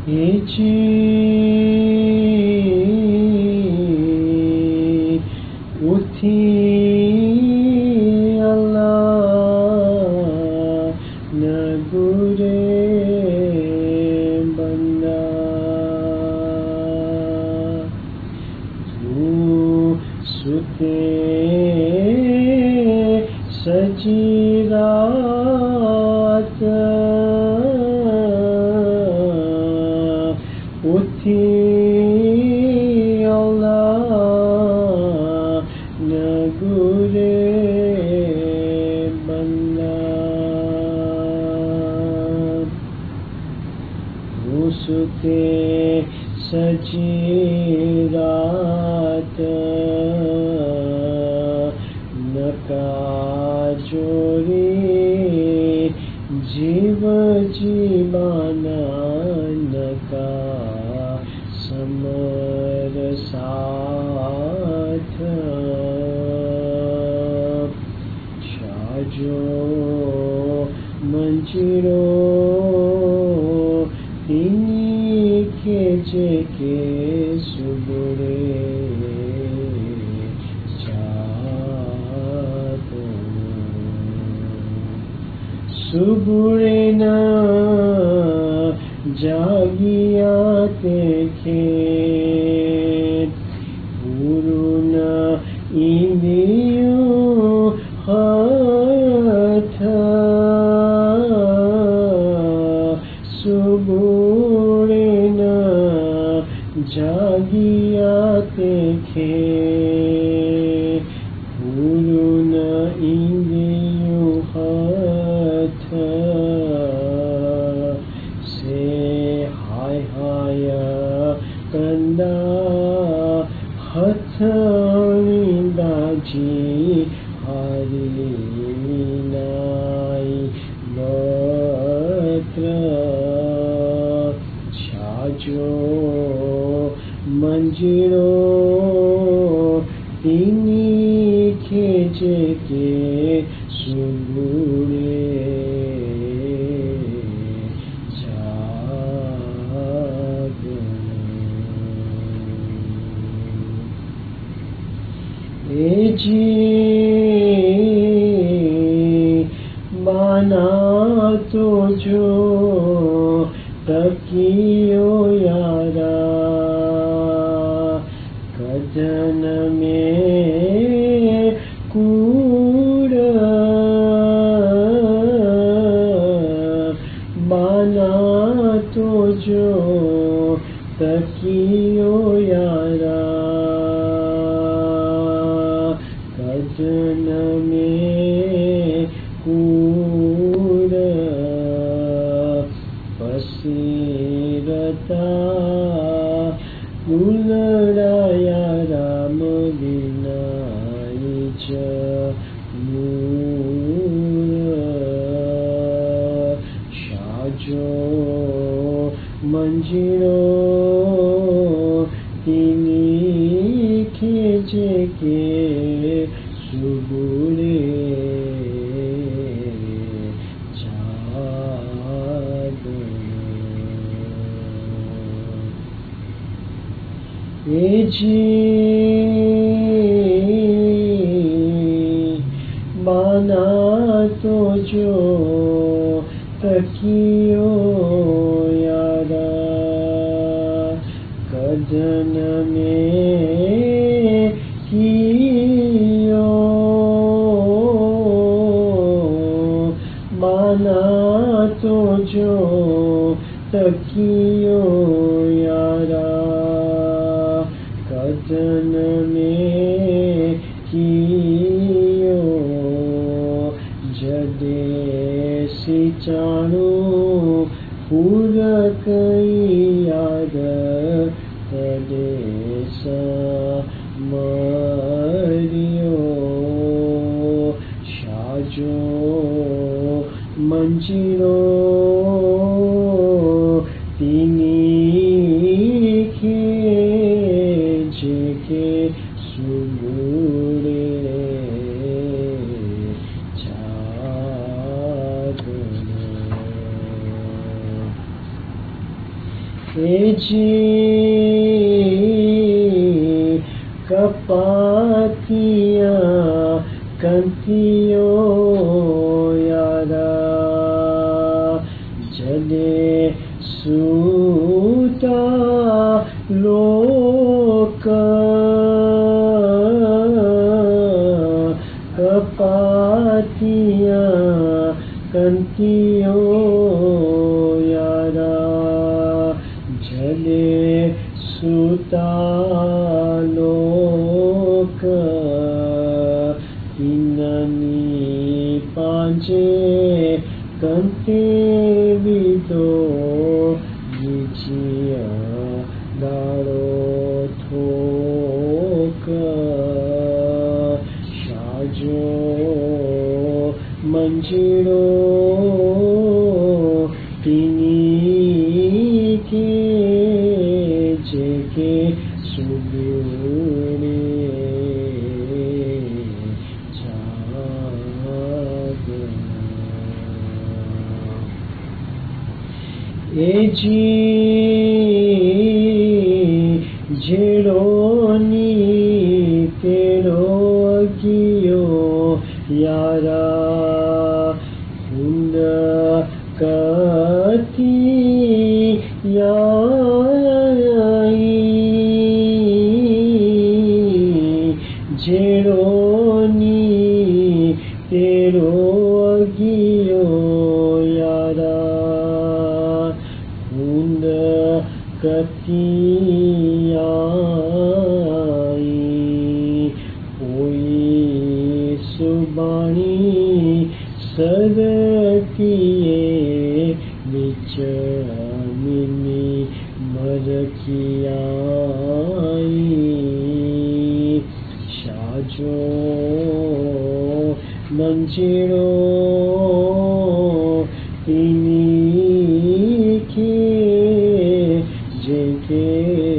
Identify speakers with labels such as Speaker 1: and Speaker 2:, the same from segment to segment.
Speaker 1: Aichi उठी अल्लाह नगुरे बंदा तू सुते सजी रात उठी अल्लाह नगुरे बंदा तू सुते सजी रात नका जोरी जीव जीवाना नका समर साथ छाजो मंजिरो तिनी के जेके सुबुरे सुबुरे न जागिया तेखे पुरुन इंदियो हाथ सुबुरे न जागिया तेखे पुरुन इंदियो हाथ से हाय हाय कंदा हथनी बाजी हरी नाई बत्र छाजो मंजिरो तिनी खेजे के सुबुरे एजी माना तो जो तकियो यारा कदन में कूड़ माना तो जो तकियो यारा कदन में कूड़ पसीरता उलड़ाया राम विनाई जमूर शाजो मंजिरो तिनी खेजे के सुबुरे एजी माना तो जो तकियो यारा कदन में कियो माना तो जो तकियो यारा कदन में कियो जदे सिचाणु पूरक याद तदे समरियो शाजो मंजिरो तिनी खेजे के सुबुरे एजी कपातिया कंतियो यारा जले सूता लोक कपातिया कंतियो यारा जले सूता लोक इननी पांचे कंते विदो विचिया दारो थोक शाजो मंजिरो तिनी के जेके सुबुरे एजी जेड़ोनी तेड़ो अगियो यारा हुंद कती याई जेड़ोनी तेड़ो अगियो यारा कतियाई कोई सुबानी सरकिए बिच मिनी मरकियाई शाजो मंजिरो तिनी के जेके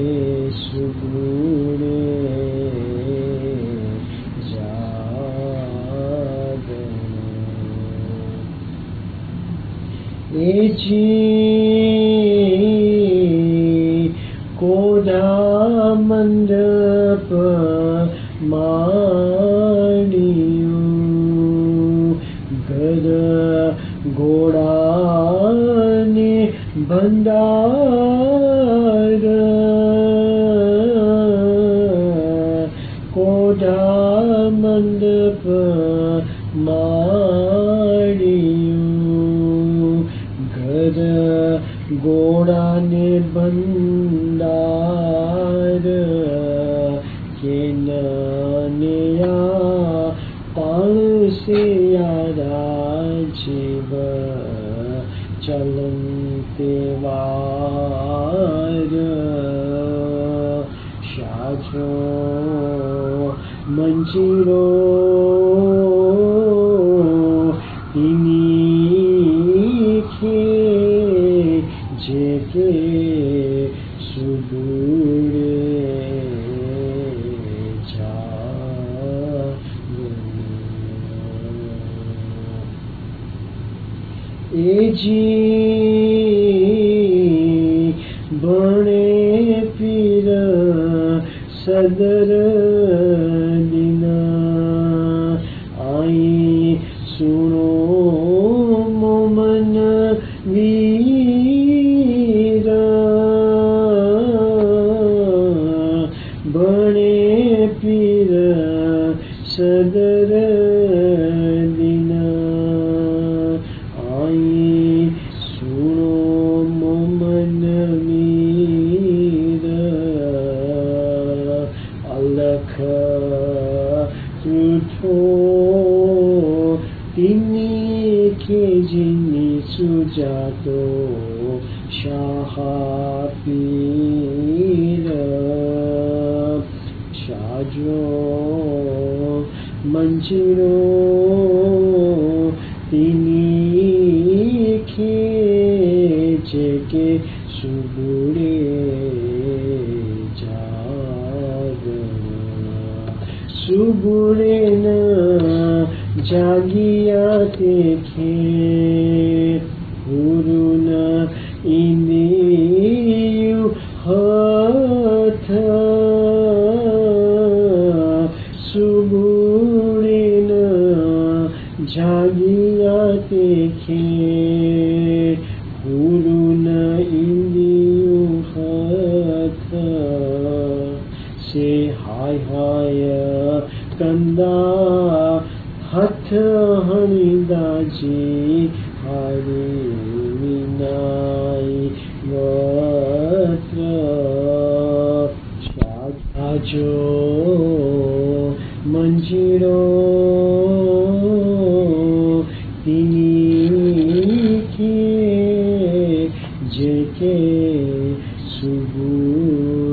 Speaker 1: सुबुरे जागो एजी कोदा मंडप माड़ियू घर घोड़ा ने भंडार कोड़ा मंडप माड़ियू घर घोड़ा ने भंडार के नया पाण से यारा जीव चलते वार शाजो मंजिरो तिनी के जेके सुबुरे जागो एजी बणे पीर सदर दिना आई सुनो मोमन वीर बणे पीर सदर दिना आई सुनो मोमन वीर अलख त्रुठो तिनी के जिनी सुजातो शाह पीर शाजो मंजिरो तिनी के जेके सुबुरे जागो सुबुरे न जागिया देखे गुरु न इंदियु हाय हाय कंदा हाथ हणिदाजी हारी विनाई वत्र शाजो मंजिरो तिनी के जेके सुबुरी